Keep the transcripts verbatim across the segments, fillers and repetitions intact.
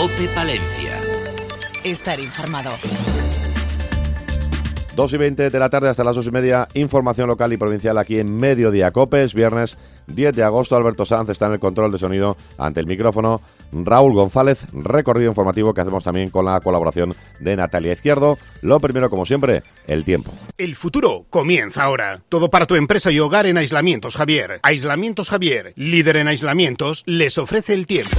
COPE Palencia. Estar informado. dos y veinte de la tarde hasta las dos y media, información local y provincial aquí en Mediodía Cope. Es viernes diez de agosto, Alberto Sanz está en el control de sonido ante el micrófono. Raúl González, recorrido informativo que hacemos también con la colaboración de Natalia Izquierdo. Lo primero, como siempre, el tiempo. El futuro comienza ahora. Todo para tu empresa y hogar en Aislamientos Javier. Aislamientos Javier, líder en aislamientos, les ofrece el tiempo.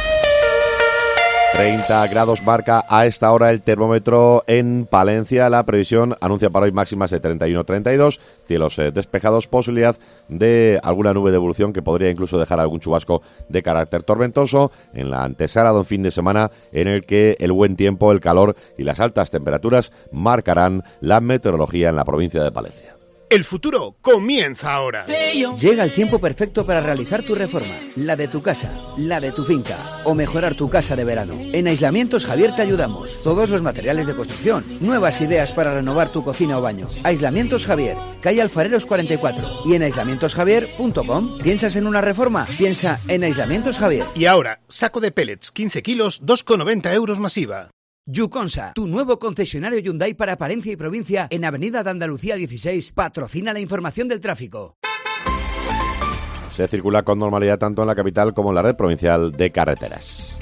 treinta grados marca a esta hora el termómetro en Palencia. La previsión anuncia para hoy máximas de treinta y uno a treinta y dos, cielos eh, despejados, posibilidad de alguna nube de evolución que podría incluso dejar algún chubasco de carácter tormentoso en la antesala de un fin de semana en el que el buen tiempo, el calor y las altas temperaturas marcarán la meteorología en la provincia de Palencia. El futuro comienza ahora. Llega el tiempo perfecto para realizar tu reforma, la de tu casa, la de tu finca o mejorar tu casa de verano. En Aislamientos Javier te ayudamos. Todos los materiales de construcción, nuevas ideas para renovar tu cocina o baño. Aislamientos Javier, calle Alfareros cuarenta y cuatro y en aislamientos javier punto com. ¿Piensas en una reforma? Piensa en Aislamientos Javier. Y ahora, saco de pellets, quince kilos, dos con noventa euros masiva. Yuconsa, tu nuevo concesionario Hyundai para Palencia y provincia en Avenida de Andalucía dieciséis, patrocina la información del tráfico. Se circula con normalidad tanto en la capital como en la red provincial de carreteras.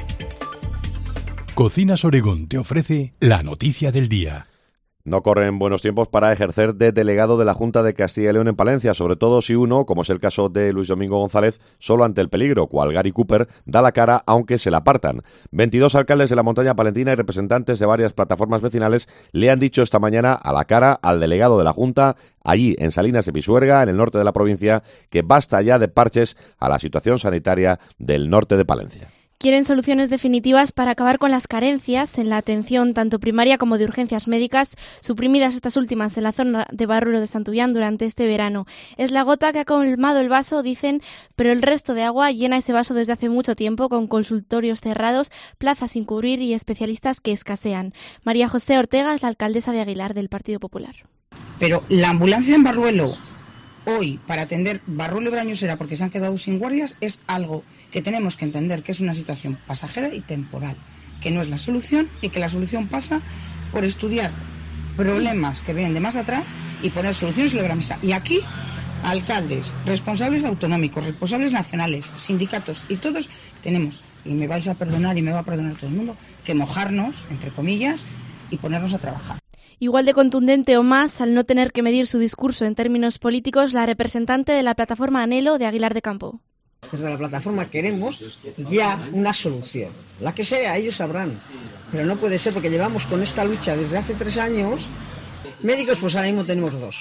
Cocinas Oregón te ofrece la noticia del día. No corren buenos tiempos para ejercer de delegado de la Junta de Castilla y León en Palencia, sobre todo si uno, como es el caso de Luis Domingo González, solo ante el peligro, cual Gary Cooper, da la cara aunque se la apartan. veintidós alcaldes de la montaña palentina y representantes de varias plataformas vecinales le han dicho esta mañana a la cara al delegado de la Junta, allí en Salinas de Pisuerga, en el norte de la provincia, que basta ya de parches a la situación sanitaria del norte de Palencia. Quieren soluciones definitivas para acabar con las carencias en la atención tanto primaria como de urgencias médicas, suprimidas estas últimas en la zona de Barruelo de Santullán durante este verano. Es la gota que ha colmado el vaso, dicen, pero el resto de agua llena ese vaso desde hace mucho tiempo, con consultorios cerrados, plazas sin cubrir y especialistas que escasean. María José Ortega es la alcaldesa de Aguilar del Partido Popular. Pero la ambulancia en Barruelo hoy para atender Barruelo y Brañosera porque se han quedado sin guardias es algo que tenemos que entender que es una situación pasajera y temporal, que no es la solución y que la solución pasa por estudiar problemas que vienen de más atrás y poner soluciones sobre la mesa. Y aquí, alcaldes, responsables autonómicos, responsables nacionales, sindicatos y todos tenemos, y me vais a perdonar y me va a perdonar todo el mundo, que mojarnos, entre comillas, y ponernos a trabajar. Igual de contundente o más, al no tener que medir su discurso en términos políticos, la representante de la plataforma Anhelo de Aguilar de Campo. Desde la plataforma queremos ya una solución, la que sea, ellos sabrán, pero no puede ser porque llevamos con esta lucha desde hace tres años. Médicos, pues ahora mismo tenemos dos,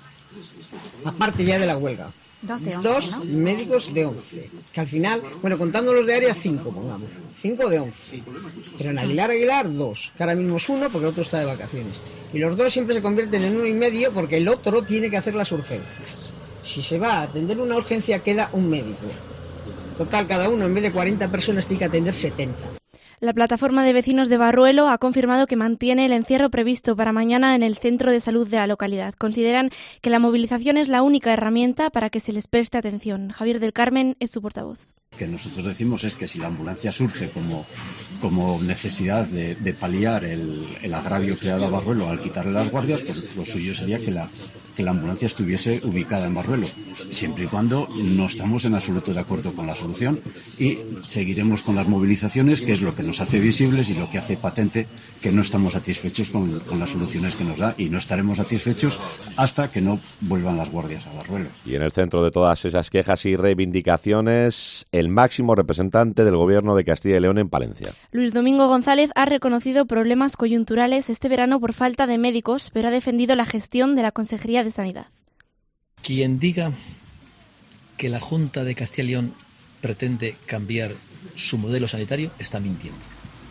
aparte ya de la huelga. Dos de once, Dos ¿no? médicos de once, que al final, bueno, contando los de área, cinco, pongamos. Cinco de once. Pero en Aguilar, Aguilar, dos. Que ahora mismo es uno porque el otro está de vacaciones. Y los dos siempre se convierten en uno y medio porque el otro tiene que hacer las urgencias. Si se va a atender una urgencia, queda un médico. Total, cada uno, en vez de cuarenta personas, tiene que atender setenta. La plataforma de vecinos de Barruelo ha confirmado que mantiene el encierro previsto para mañana en el centro de salud de la localidad. Consideran que la movilización es la única herramienta para que se les preste atención. Javier del Carmen es su portavoz. Que nosotros decimos es que si la ambulancia surge como, como necesidad de, de paliar el, el agravio creado a Barruelo al quitarle las guardias, pues lo suyo sería que la, que la ambulancia estuviese ubicada en Barruelo, siempre y cuando no estamos en absoluto de acuerdo con la solución, y seguiremos con las movilizaciones, que es lo que nos hace visibles y lo que hace patente que no estamos satisfechos con, con las soluciones que nos da, y no estaremos satisfechos hasta que no vuelvan las guardias a Barruelo. Y en el centro de todas esas quejas y reivindicaciones, el máximo representante del Gobierno de Castilla y León en Palencia. Luis Domingo González ha reconocido problemas coyunturales este verano por falta de médicos, pero ha defendido la gestión de la Consejería de Sanidad. Quien diga que la Junta de Castilla y León pretende cambiar su modelo sanitario está mintiendo.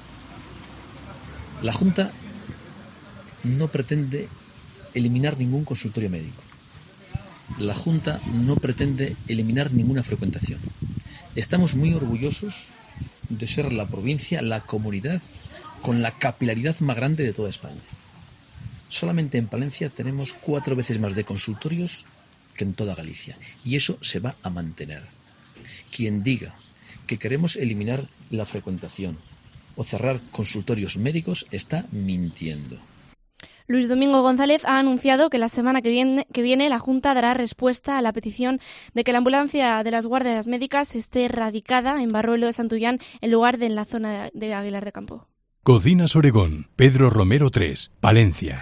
La Junta no pretende eliminar ningún consultorio médico. La Junta no pretende eliminar ninguna frecuentación. Estamos muy orgullosos de ser la provincia, la comunidad con la capilaridad más grande de toda España. Solamente en Palencia tenemos cuatro veces más de consultorios que en toda Galicia, y eso se va a mantener. Quien diga que queremos eliminar la frecuentación o cerrar consultorios médicos está mintiendo. Luis Domingo González ha anunciado que la semana que viene, que viene la Junta dará respuesta a la petición de que la ambulancia de las guardias médicas esté radicada en Barruelo de Santullán en lugar de en la zona de Aguilar de Campo. Cocinas Oregón, Pedro Romero tres, Palencia.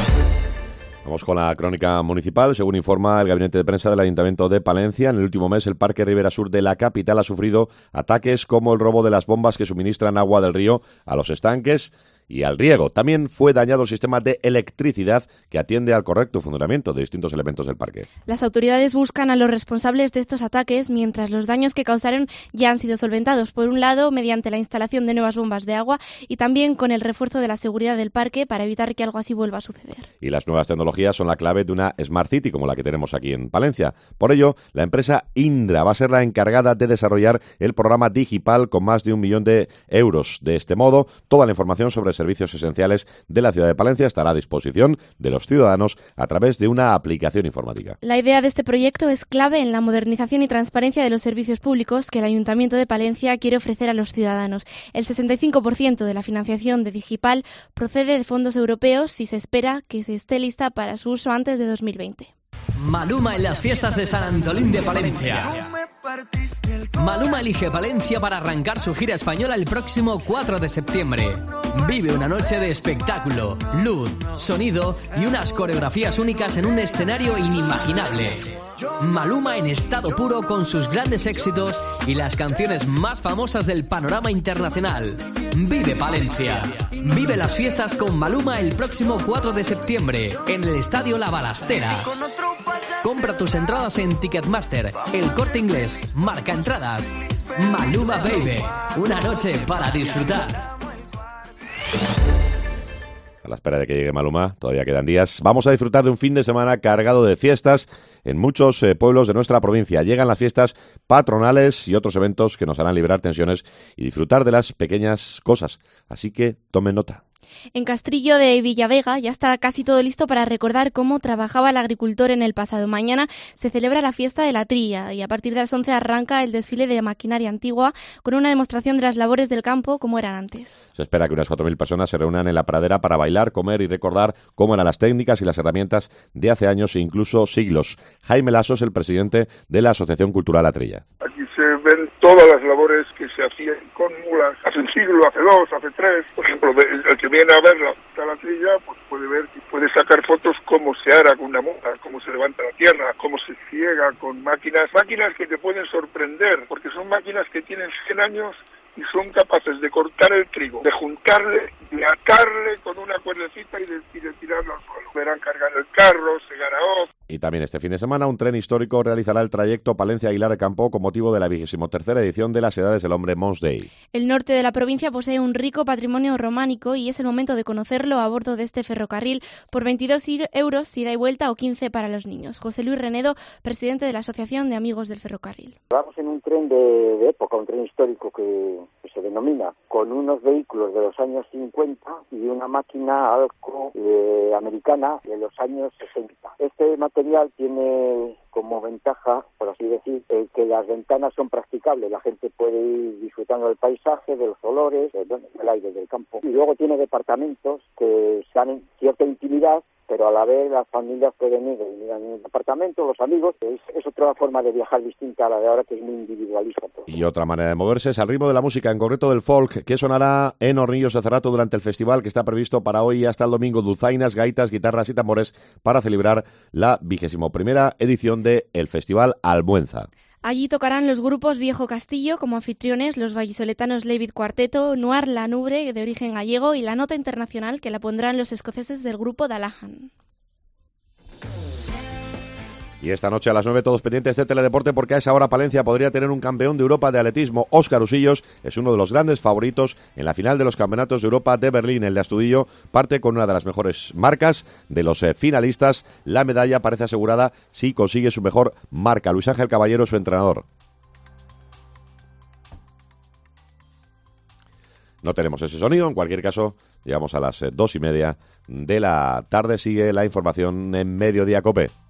Vamos con la crónica municipal. Según informa el gabinete de prensa del Ayuntamiento de Palencia, en el último mes el Parque Ribera Sur de la capital ha sufrido ataques como el robo de las bombas que suministran agua del río a los estanques y al riego. También fue dañado el sistema de electricidad que atiende al correcto funcionamiento de distintos elementos del parque. Las autoridades buscan a los responsables de estos ataques, mientras los daños que causaron ya han sido solventados, por un lado mediante la instalación de nuevas bombas de agua y también con el refuerzo de la seguridad del parque para evitar que algo así vuelva a suceder. Y las nuevas tecnologías son la clave de una Smart City como la que tenemos aquí en Palencia. Por ello, la empresa Indra va a ser la encargada de desarrollar el programa Digipal con más de un millón de euros. De este modo, toda la información sobre servicios esenciales de la ciudad de Palencia estará a disposición de los ciudadanos a través de una aplicación informática. La idea de este proyecto es clave en la modernización y transparencia de los servicios públicos que el Ayuntamiento de Palencia quiere ofrecer a los ciudadanos. El sesenta y cinco por ciento de la financiación de Digipal procede de fondos europeos y se espera que se esté lista para su uso antes de dos mil veinte. Maluma en las fiestas de San Antolín de Palencia. Maluma elige Palencia para arrancar su gira española el próximo cuatro de septiembre. Vive una noche de espectáculo, luz, sonido y unas coreografías únicas en un escenario inimaginable. Maluma en estado puro con sus grandes éxitos y las canciones más famosas del panorama internacional. Vive Palencia. Vive las fiestas con Maluma el próximo cuatro de septiembre en el Estadio La Balastera. Compra tus entradas en Ticketmaster, El Corte Inglés, Marca Entradas. Maluma Baby, una noche para disfrutar. A la espera de que llegue Maluma, todavía quedan días. Vamos a disfrutar de un fin de semana cargado de fiestas en muchos eh, pueblos de nuestra provincia. Llegan las fiestas patronales y otros eventos que nos harán liberar tensiones y disfrutar de las pequeñas cosas. Así que tomen nota. En Castrillo de Villavega ya está casi todo listo para recordar cómo trabajaba el agricultor en el pasado. Mañana se celebra la fiesta de la trilla y a partir de las once arranca el desfile de maquinaria antigua con una demostración de las labores del campo como eran antes. Se espera que unas cuatro mil personas se reúnan en la pradera para bailar, comer y recordar cómo eran las técnicas y las herramientas de hace años e incluso siglos. Jaime Lasso es el presidente de la Asociación Cultural La Trilla. Aquí se ven todas las labores que se hacían con mulas hace un siglo, hace dos, hace tres. Por ejemplo, el que viene a ver la, la trilla pues puede ver y puede sacar fotos cómo se ara con una mula, cómo se levanta la tierra, cómo se ciega con máquinas, máquinas que te pueden sorprender, porque son máquinas que tienen cien años y son capaces de cortar el trigo, de juntarle, de atarle con una cuerdecita y de, y de tirarlo al suelo. Verán cargar el carro, segar a off. Y también este fin de semana un tren histórico realizará el trayecto Palencia-Aguilar de Campo con motivo de la vigésimo tercera edición de las Edades del Hombre Mons Day. El norte de la provincia posee un rico patrimonio románico y es el momento de conocerlo a bordo de este ferrocarril por veintidós euros ida y vuelta o quince para los niños. José Luis Renedo, presidente de la Asociación de Amigos del Ferrocarril. Vamos en un tren de, de época, un tren histórico que, que se denomina, con unos vehículos de los años cincuenta y una máquina Alco eh, americana de los años sesenta. Este material tiene como ventaja, por así decir, eh, que las ventanas son practicables, la gente puede ir disfrutando del paisaje, de los olores, eh, del aire del campo. Y luego tiene departamentos que dan cierta intimidad, pero a la vez las familias pueden ir en el departamento, los amigos. Es, es otra forma de viajar distinta a la de ahora, que es muy individualista. Y otra manera de moverse es al ritmo de la música, en concreto del folk, que sonará en Hornillos de Cerrato durante el festival que está previsto para hoy hasta el domingo. Dulzainas, gaitas, guitarras y tambores para celebrar la vigésimo primera edición de el Festival Almuenza. Allí tocarán los grupos Viejo Castillo como anfitriones, los vallisoletanos Levid Cuarteto, Noir La Nubre, de origen gallego, y la nota internacional que la pondrán los escoceses del grupo Dalahan. Y esta noche a las nueve todos pendientes de Teledeporte, porque a esa hora Palencia podría tener un campeón de Europa de atletismo. Óscar Usillos es uno de los grandes favoritos en la final de los campeonatos de Europa de Berlín. El de Astudillo parte con una de las mejores marcas de los eh, finalistas. La medalla parece asegurada si consigue su mejor marca. Luis Ángel Caballero, su entrenador. No tenemos ese sonido, en cualquier caso, llegamos a las eh, dos y media de la tarde. Sigue la información en Mediodía Cope.